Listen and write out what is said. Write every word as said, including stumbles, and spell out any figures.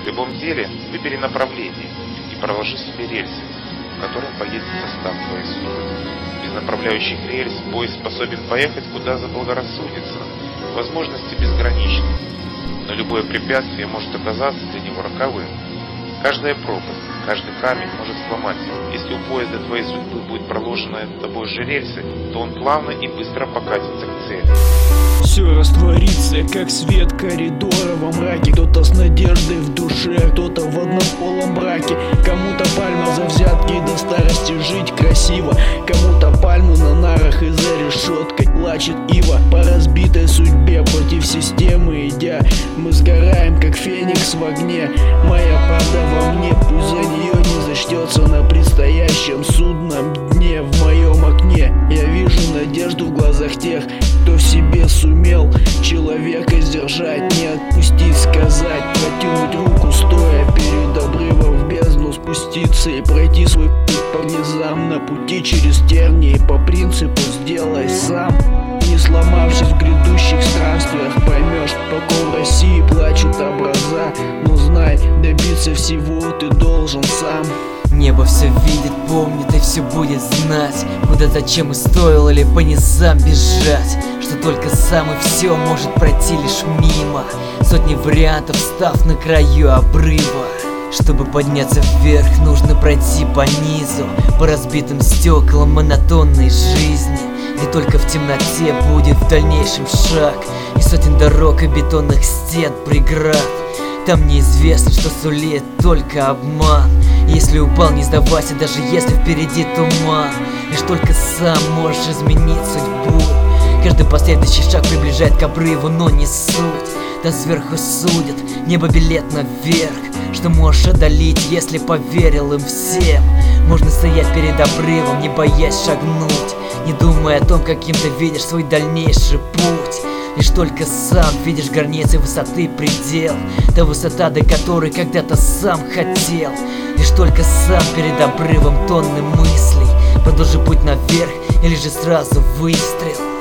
В любом деле выбери направление и проложи себе рельсы, по которым поедет состав твоей судьбы. Без направляющих рельс поезд способен поехать куда заблагорассудится, возможности безграничны, но любое препятствие может оказаться для него роковым. Каждая пропасть, каждый камень может сломать его. Если у поезда твоей судьбы будет проложена тобой же рельсы, то он плавно и быстро покатится к цели. Все растворится, как свет коридора во мраке. Кто-то с надеждой в душе, кто-то в однополом браке. Кому-то пальма за взятки до старости жить красиво, кому-то пальму на нарах и за решеткой плачет ива. По разбитой судьбе против системы идя, мы сгораем, как феникс в огне. Моя правда во мне, пусть за нее не зачтется на предстоящем судном дне. В моем окне я вижу надежду в глазах тех, кто в себе сумел человека сдержать, не отпустить, сказать, протянуть руку, стоя перед обрывом в бездну спуститься и пройти свой путь по низам на пути через тернии по принципу «сделай сам». Не сломавшись в грядущих странствиях, поймешь, по ком России плачут образа. Но знай, добиться всего ты должен сам. Небо все видит, помнит и все будет знать, куда, зачем и стоило ли по низам бежать, что только сам и все может пройти лишь мимо. Сотни вариантов, став на краю обрыва. Чтобы подняться вверх, нужно пройти по низу, по разбитым стеклам монотонной жизни. Ведь только в темноте будет в дальнейшем шаг, и сотен дорог и бетонных стен преград. Там неизвестно, что сулит только обман. Если упал, не сдавайся, даже если впереди туман. Лишь только сам можешь изменить судьбу. Каждый последующий шаг приближает к обрыву, но не суть. Да сверху судят, небо билет наверх. Что можешь одолеть, если поверил им всем. Можно стоять перед обрывом, не боясь шагнуть, не думая о том, каким ты видишь свой дальнейший путь. Лишь только сам видишь границы высоты предел, та высота, до которой когда-то сам хотел. Лишь только сам перед обрывом тонны мыслей. Продолжи путь наверх или же сразу выстрел.